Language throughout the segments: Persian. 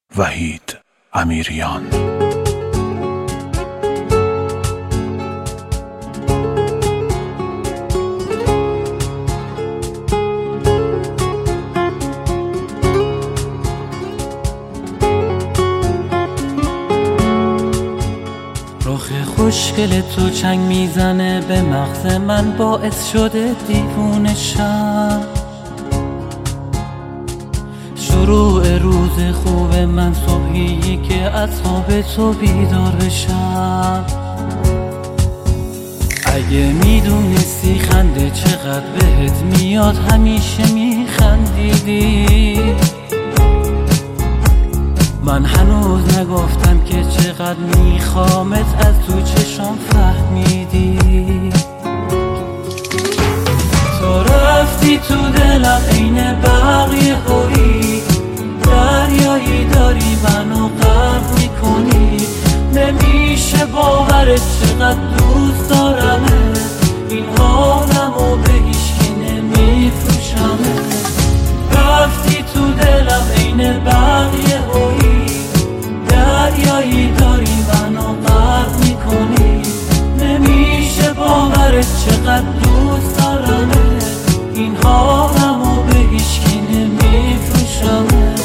وحید امیریان. رخ خوشگل تو چنگ میزنه به مغز من، باعث شده دیوونه شم. شروع روز خوب من صبحی که از خواب تو بیدار بشم. اگه میدونستی خنده چقدر بهت میاد، همیشه میخندیدی. من هنوز نگفتم که چقدر میخوامت، از تو چشام فهمیدی. تو رفتی تو دلم عین بقیه هویی، دریایی داری منو غرق میکنی. نمیشه باورت چقدر دوست دارمت، این حالمو به هیچکی نمیفروشمت. رفتی تو دلم عین بقیه هویی، دریایی داری منو غرق میکنی. نمیشه باورت چقدر دوست دارمت، این حالمو به هیچکی نمیفروشمت.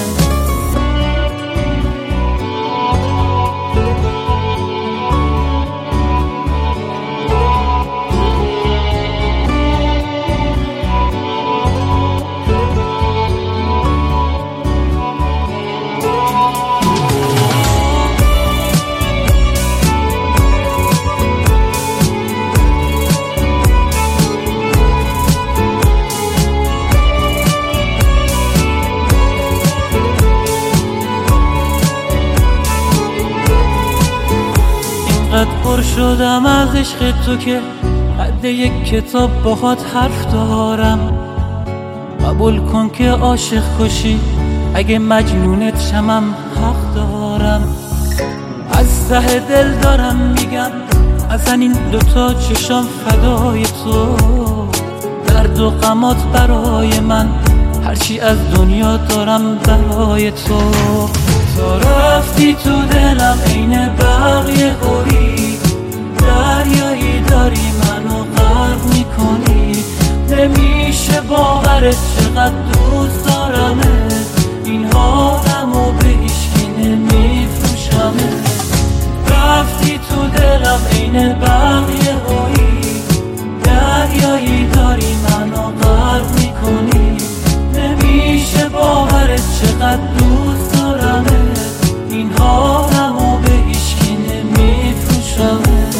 اینقدر پر شدم از عشق تو که حد یک کتاب باهات حرف دارم. قبول کن که عاشق کشی، اگه مجنونت شمم حق دارم. از ته دل دارم میگم، اصلا این دوتا چشام فدای تو. درد و غمات برای من، هرچی از دنیا دارم برای تو. تو رفتی تو دلم عین بقیه هویی، دریایی داری منو غرق میکنی. نمیشه باورت چقدر دوست دارمت، این حالمو به هیچکی نمیفروشمت. رفتی تو دلم عین بقیه هویی، دریایی داری منو غرق میکنی. نمیشه باورت چقدر دوست دارمت، این حالمو به هیچکی نمیفروشمت.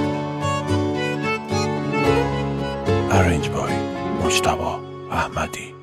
Arranged by مجتبی احمدی.